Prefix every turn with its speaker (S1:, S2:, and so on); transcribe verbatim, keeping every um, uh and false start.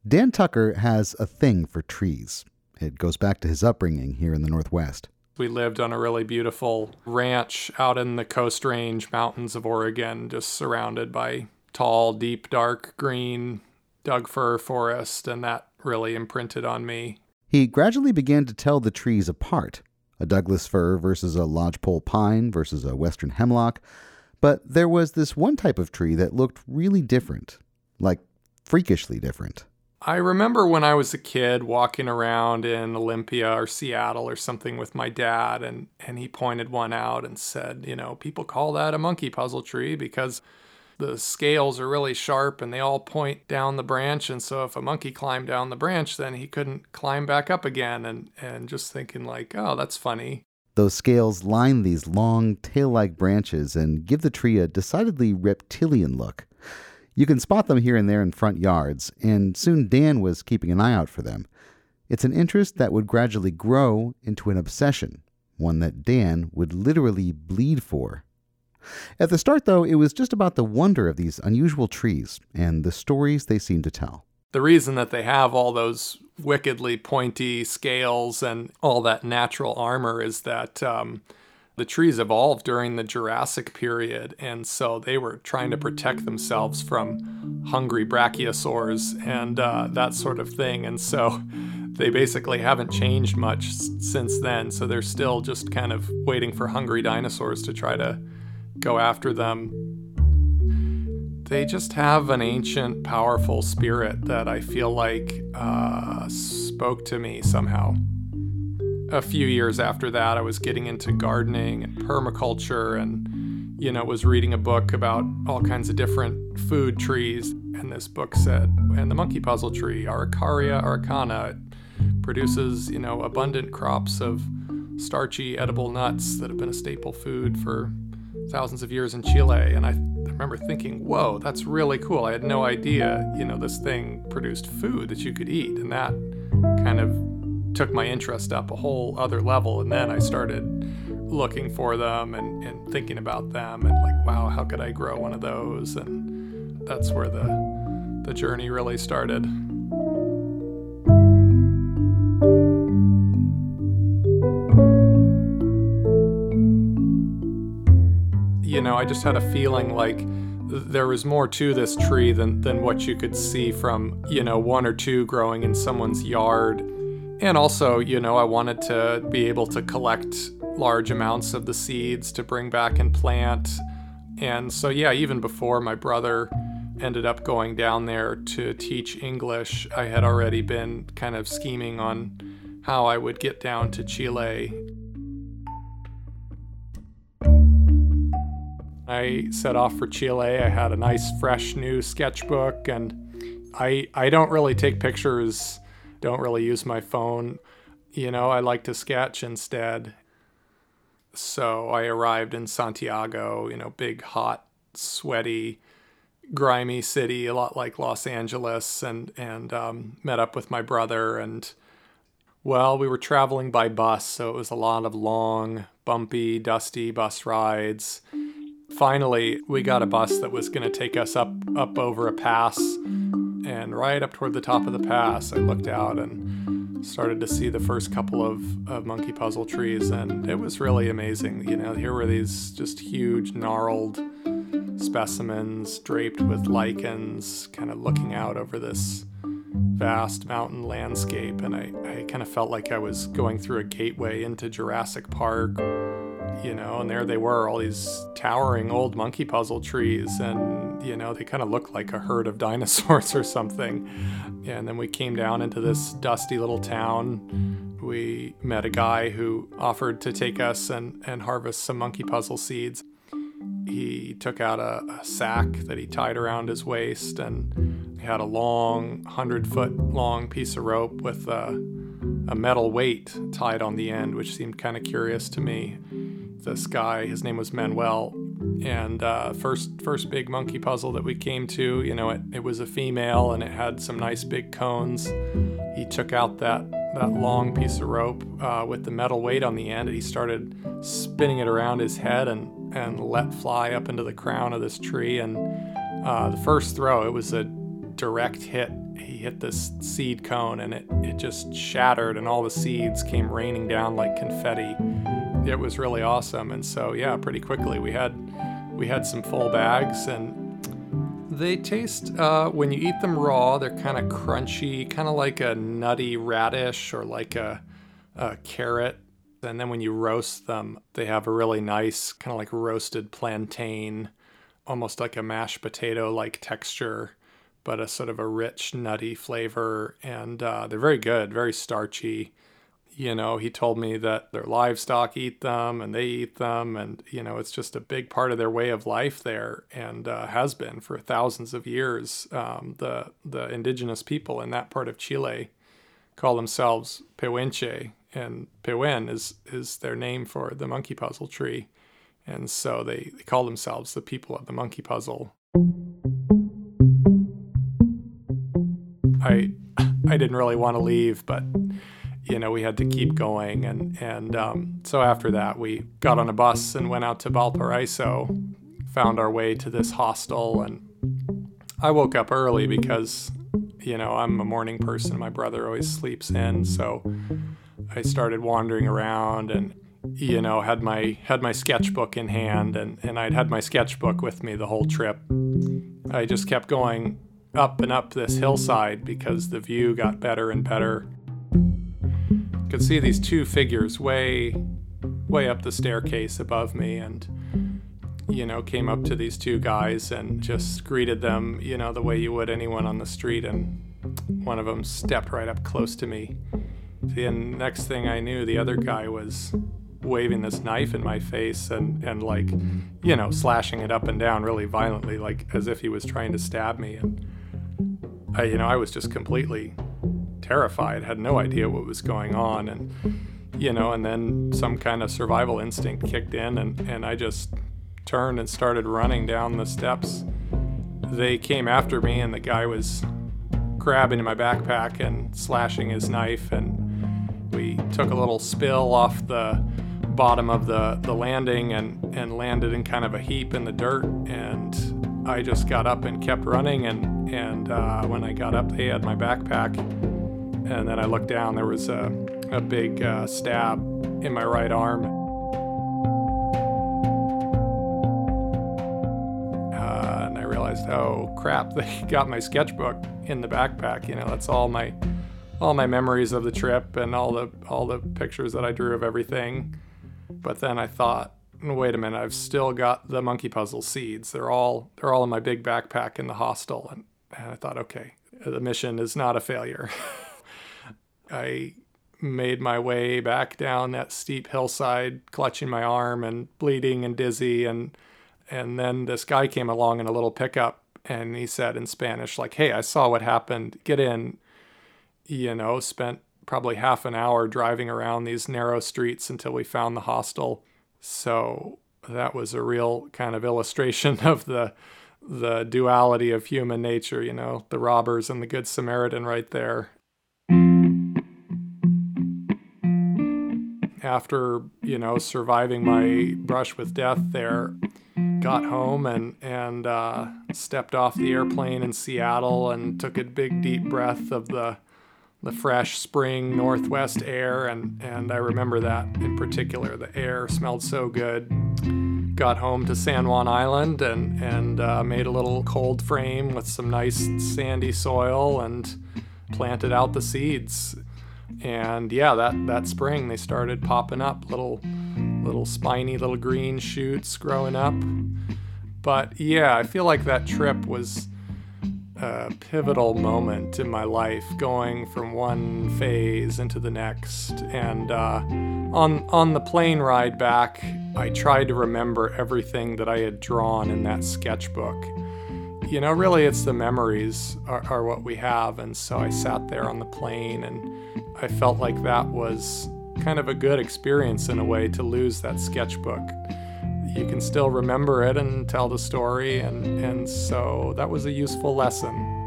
S1: Dan Tucker has a thing for trees. It goes back to his upbringing here in the Northwest.
S2: We lived on a really beautiful ranch out in the Coast Range mountains of Oregon, just surrounded by tall, deep, dark green Doug fir forest, and that really imprinted on me.
S1: He gradually began to tell the trees apart, a Douglas fir versus a lodgepole pine versus a western hemlock. But there was this one type of tree that looked really different, like freakishly different.
S2: I remember when I was a kid walking around in Olympia or Seattle or something with my dad, and, and he pointed one out and said, you know, people call that a monkey puzzle tree because the scales are really sharp and they all point down the branch. And so if a monkey climbed down the branch, then he couldn't climb back up again. And, and just thinking like, oh, that's funny.
S1: Those scales line these long, tail-like branches and give the tree a decidedly reptilian look. You can spot them here and there in front yards, and soon Dan was keeping an eye out for them. It's an interest that would gradually grow into an obsession, one that Dan would literally bleed for. At the start, though, it was just about the wonder of these unusual trees and the stories they seem to tell.
S2: The reason that they have all those wickedly pointy scales and all that natural armor is that um, the trees evolved during the Jurassic period, and so they were trying to protect themselves from hungry brachiosaurs and uh, that sort of thing. And so they basically haven't changed much s- since then. So they're still just kind of waiting for hungry dinosaurs to try to go after them. They just have an ancient, powerful spirit that I feel like uh, spoke to me somehow. A few years after that, I was getting into gardening and permaculture and, you know, was reading a book about all kinds of different food trees. And this book said, and the monkey puzzle tree, Araucaria araucana, it produces, you know, abundant crops of starchy edible nuts that have been a staple food for thousands of years in Chile. And I remember thinking, whoa, that's really cool. I had no idea, you know, this thing produced food that you could eat. And that kind of took my interest up a whole other level. And then I started looking for them and, and thinking about them and like, wow, how could I grow one of those? And that's where the the journey really started. You know, I just had a feeling like there was more to this tree than, than what you could see from, you know, one or two growing in someone's yard. And also, you know, I wanted to be able to collect large amounts of the seeds to bring back and plant. And so, yeah, even before my brother ended up going down there to teach English, I had already been kind of scheming on how I would get down to Chile. I set off for Chile. I had a nice, fresh, new sketchbook, and I I don't really take pictures, don't really use my phone. You know, I like to sketch instead. So I arrived in Santiago, you know, big, hot, sweaty, grimy city, a lot like Los Angeles, and, and um, met up with my brother. And, well, we were traveling by bus, so it was a lot of long, bumpy, dusty bus rides. Finally, we got a bus that was going to take us up, up over a pass, and right up toward the top of the pass, I looked out and started to see the first couple of, of monkey puzzle trees, and it was really amazing. You know, here were these just huge, gnarled specimens draped with lichens, kind of looking out over this vast mountain landscape, and I, I kind of felt like I was going through a gateway into Jurassic Park. You know, and there they were, all these towering old monkey puzzle trees, and, you know, they kind of looked like a herd of dinosaurs or something. And then we came down into this dusty little town. We met a guy who offered to take us and, and harvest some monkey puzzle seeds. He took out a, a sack that he tied around his waist, and he had a long, hundred-foot long piece of rope with a, a metal weight tied on the end, which seemed kind of curious to me. This guy, his name was Manuel, and uh, first first big monkey puzzle that we came to, you know, it, it was a female and it had some nice big cones. He took out that, that long piece of rope uh, with the metal weight on the end, and he started spinning it around his head and, and let fly up into the crown of this tree. And uh, the first throw, it was a direct hit he hit this seed cone and it, it just shattered and all the seeds came raining down like confetti. It was really awesome. And so, yeah, pretty quickly we had we had some full bags, and they taste, uh, when you eat them raw, they're kind of crunchy, kind of like a nutty radish or like a, a carrot. And then when you roast them, they have a really nice kind of like roasted plantain, almost like a mashed potato-like texture, but a sort of a rich, nutty flavor. And uh, they're very good, very starchy. You know, he told me that their livestock eat them and they eat them. And, you know, it's just a big part of their way of life there, and uh, has been for thousands of years. Um, the, the indigenous people in that part of Chile call themselves Pehuenche, and Pehuen is, is their name for the monkey puzzle tree. And so they, they call themselves the people of the monkey puzzle. I I didn't really want to leave, but, you know, we had to keep going. And, and um, so after that, we got on a bus and went out to Valparaiso, found our way to this hostel. And I woke up early because, you know, I'm a morning person. My brother always sleeps in. So I started wandering around and, you know, had my had my sketchbook in hand, and, and I'd had my sketchbook with me the whole trip. I just kept going up and up this hillside because the view got better and better. Could see these two figures way, way up the staircase above me, and, you know, came up to these two guys and just greeted them, you know, the way you would anyone on the street, and one of them stepped right up close to me. And next thing I knew, the other guy was waving this knife in my face and, and like, you know, slashing it up and down really violently, like as if he was trying to stab me. And I, you know, I was just completely terrified, had no idea what was going on. And, you know, and then some kind of survival instinct kicked in, and, and I just turned and started running down the steps. They came after me, and the guy was grabbing my backpack and slashing his knife, and we took a little spill off the bottom of the, the landing and, and landed in kind of a heap in the dirt. And I just got up and kept running, and, and uh, when I got up, they had my backpack. And then I looked down, there was a, a big uh, stab in my right arm. Uh, and I realized, oh crap, they got my sketchbook in the backpack. You know, that's all my all my memories of the trip and all the all the pictures that I drew of everything. But then I thought, wait a minute, I've still got the monkey puzzle seeds. They're all they're all in my big backpack in the hostel. And, and I thought, okay, the mission is not a failure. I made my way back down that steep hillside, clutching my arm and bleeding and dizzy. And and then this guy came along in a little pickup, and he said in Spanish, like, hey, I saw what happened. Get in. You know, spent probably half an hour driving around these narrow streets until we found the hostel. So that was a real kind of illustration of the the duality of human nature, you know, the robbers and the Good Samaritan right there. After, you know, surviving my brush with death there, got home and, and uh, stepped off the airplane in Seattle and took a big deep breath of the the fresh spring northwest air, and, and I remember that in particular. The air smelled so good. Got home to San Juan Island and, and uh, made a little cold frame with some nice sandy soil and planted out the seeds. And yeah, that, that spring they started popping up, little little spiny little green shoots growing up. But yeah, I feel like that trip was a pivotal moment in my life, going from one phase into the next. And uh, on on the plane ride back, I tried to remember everything that I had drawn in that sketchbook. You know, really, it's the memories are, are what we have. And so I sat there on the plane, and I felt like that was kind of a good experience in a way, to lose that sketchbook. You can still remember it and tell the story, and, and so that was a useful lesson.